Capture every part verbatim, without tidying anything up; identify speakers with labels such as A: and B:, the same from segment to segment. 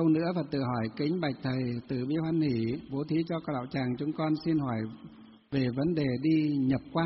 A: câu nữa Phật tử hỏi: kính bạch thầy, từ bi hoan hỷ bố thí cho các đạo tràng, chúng con xin hỏi về vấn đề đi nhập quan.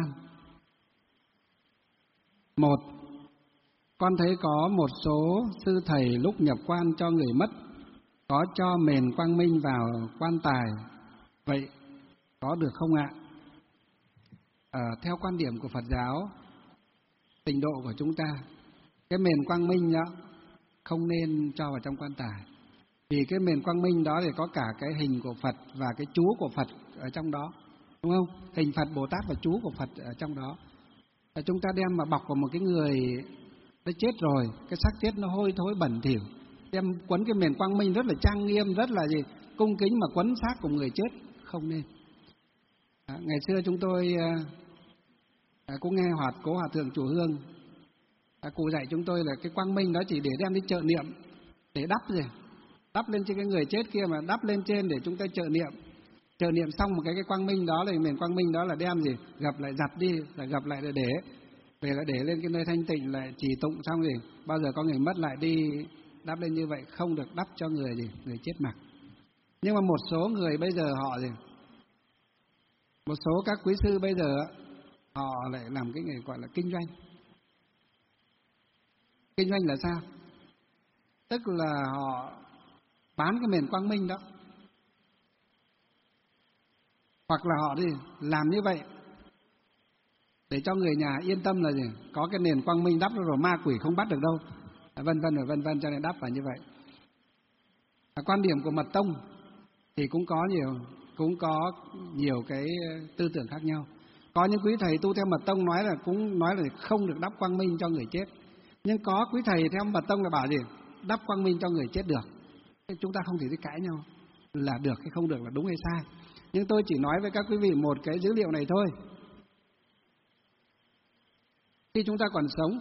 A: Một, con thấy có một số sư thầy lúc nhập quan cho người mất có cho mền quang minh vào quan tài, vậy có được không ạ? À, theo quan điểm của Phật giáo Tịnh độ của chúng ta, cái mền quang minh đó không nên cho vào trong quan tài, vì cái mền quang minh đó thì có cả cái hình của Phật và cái chú của Phật ở trong đó, đúng không? Hình Phật Bồ Tát và chú của Phật ở trong đó. Và chúng ta đem mà bọc vào một cái người đã chết rồi, cái xác chết nó hôi thối bẩn thỉu, đem quấn cái mền quang minh rất là trang nghiêm, rất là gì cung kính mà quấn xác của người chết, không nên. À, ngày xưa chúng tôi à, cũng nghe hoạt cố hòa thượng Chùa Hương, à, cụ dạy chúng tôi là cái quang minh đó chỉ để đem đi trợ niệm, để đắp gì đắp lên trên cái người chết kia, mà đắp lên trên để chúng ta trợ niệm. Trợ niệm xong một cái cái quang minh đó là miền quang minh đó là đem gì gặp lại giặt đi, là gặp lại là để về lại để lên cái nơi thanh tịnh, lại chỉ tụng xong gì bao giờ có người mất lại đi đắp lên như vậy, không được đắp cho người gì người chết mặc. Nhưng mà một số người bây giờ họ gì một số các quý sư bây giờ họ lại làm cái nghề gọi là kinh doanh. Kinh doanh là sao? Tức là họ bán cái mền quang minh đó, hoặc là họ đi làm như vậy để cho người nhà yên tâm là gì có cái nền quang minh đắp rồi ma quỷ không bắt được đâu, vân vân và vân vân, cho nên đắp vào như vậy. À, quan điểm của Mật Tông thì cũng có nhiều cũng có nhiều cái tư tưởng khác nhau. Có những quý thầy tu theo Mật Tông nói là cũng nói là không được đắp quang minh cho người chết, nhưng có quý thầy theo Mật Tông là bảo gì đắp quang minh cho người chết được. Thế chúng ta không thể đi cãi nhau là được hay không được, là đúng hay sai. Nhưng tôi chỉ nói với các quý vị một cái dữ liệu này thôi. Khi chúng ta còn sống,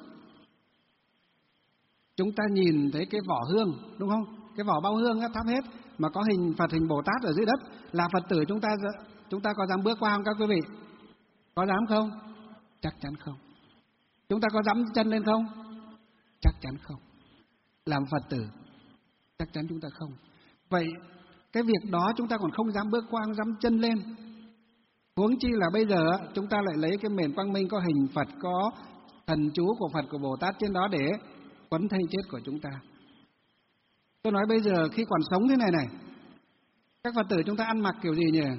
A: chúng ta nhìn thấy cái vỏ hương, đúng không? Cái vỏ bao hương á, thắp hết mà có hình Phật, hình Bồ Tát ở dưới đất, là Phật tử chúng ta chúng ta có dám bước qua không các quý vị? Có dám không? Chắc chắn không. Chúng ta có dám chân lên không? Chắc chắn không. Làm Phật tử chắc chắn chúng ta không. Vậy cái việc đó chúng ta còn không dám bước qua, không dám chân lên, huống chi là bây giờ chúng ta lại lấy cái mền quang minh có hình Phật, có thần chú của Phật, của Bồ Tát trên đó để quấn thây chết của chúng ta. Tôi nói bây giờ khi còn sống thế này này, các Phật tử chúng ta ăn mặc kiểu gì nhỉ?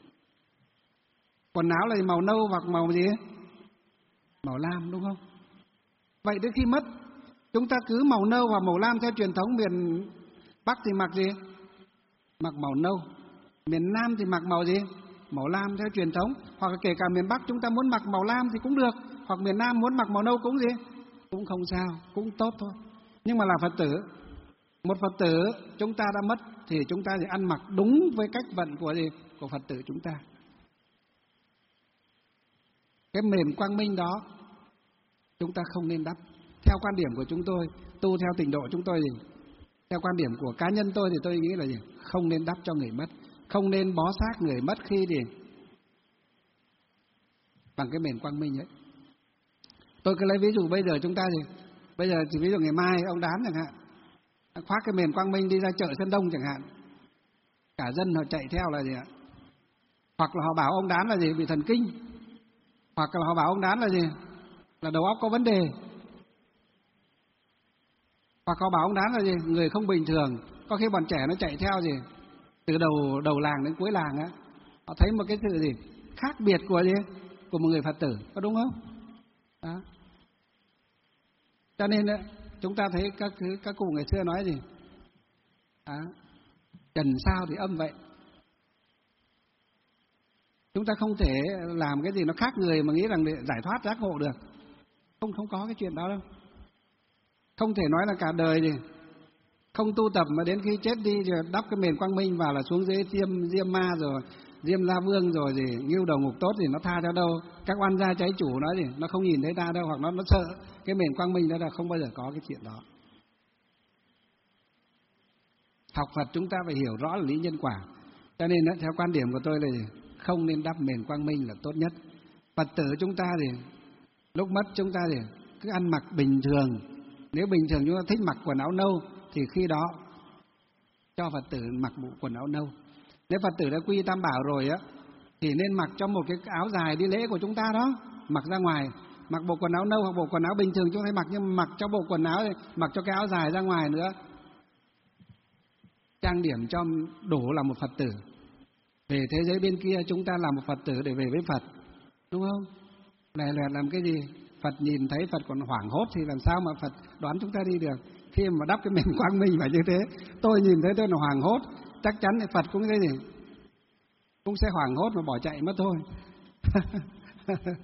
A: Quần áo là màu nâu hoặc màu gì ấy? Màu lam, đúng không? Vậy đến khi mất, chúng ta cứ màu nâu và màu lam theo truyền thống. Miền Bắc thì mặc gì? Mặc màu nâu. Miền Nam thì mặc màu gì? Màu lam theo truyền thống. Hoặc là kể cả miền Bắc chúng ta muốn mặc màu lam thì cũng được, hoặc miền Nam muốn mặc màu nâu cũng gì? Cũng không sao, cũng tốt thôi. Nhưng mà là Phật tử, một Phật tử chúng ta đã mất thì chúng ta thì ăn mặc đúng với cách vận của gì? Của Phật tử chúng ta. Cái mền quang minh đó chúng ta không nên đắp. Theo quan điểm của chúng tôi, tu theo Tịnh độ chúng tôi thì theo quan điểm của cá nhân tôi thì tôi nghĩ là gì? Không nên đắp cho người mất, không nên bó xác người mất khi thì bằng cái mền quang minh ấy. Tôi cứ lấy ví dụ bây giờ chúng ta thì bây giờ chỉ ví dụ ngày mai ông Đán chẳng hạn, khoác cái mền quang minh đi ra chợ Sơn Đông chẳng hạn, cả dân họ chạy theo là gì ạ? Hoặc là họ bảo ông Đán là gì? Bị thần kinh, hoặc là họ bảo ông Đán là gì? Là đầu óc có vấn đề, hoặc họ bảo ông Đán là gì? Người không bình thường. Có khi bọn trẻ nó chạy theo gì? Từ đầu đầu làng đến cuối làng á, họ thấy một cái sự gì khác biệt của gì? Của một người Phật tử, có đúng không? Đó. Cho nên chúng ta thấy các các cụ ngày xưa nói gì? Đó. Trần sao thì âm vậy. Chúng ta không thể làm cái gì nó khác người mà nghĩ rằng để giải thoát giác ngộ được. Không không có cái chuyện đó đâu. Không thể nói là cả đời thì không tu tập mà đến khi chết đi rồi đắp cái mền quang minh vào là xuống dưới diêm diêm ma rồi diêm la vương rồi gì ngưu đầu ngục tốt thì nó tha theo đâu. Các oan gia trái chủ nói gì nó không nhìn thấy ta đâu, hoặc nó nó sợ cái mền quang minh đó, là không bao giờ có cái chuyện đó. Học Phật chúng ta phải hiểu rõ là lý nhân quả. Cho nên đó, theo quan điểm của tôi là gì? Không nên đắp mền quang minh là tốt nhất. Phật tử chúng ta thì lúc mất chúng ta thì cứ ăn mặc bình thường. Nếu bình thường chúng ta thích mặc quần áo nâu thì khi đó cho Phật tử mặc bộ quần áo nâu. Nếu Phật tử đã quy Tam Bảo rồi á, thì nên mặc cho một cái áo dài đi lễ của chúng ta đó, mặc ra ngoài, mặc bộ quần áo nâu hoặc bộ quần áo bình thường chúng ta mặc, nhưng mặc cho bộ quần áo này, mặc cho cái áo dài ra ngoài nữa, trang điểm cho đủ là một Phật tử. Về thế giới bên kia chúng ta là một Phật tử để về với Phật, đúng không? Lè lẹt làm cái gì? Phật nhìn thấy Phật còn hoảng hốt thì làm sao mà Phật đoán chúng ta đi được? Khi mà đắp cái mền quang minh phải như thế. Tôi nhìn thấy tôi là hoảng hốt, chắc chắn thì Phật cũng cái gì cũng sẽ hoảng hốt mà bỏ chạy mất thôi.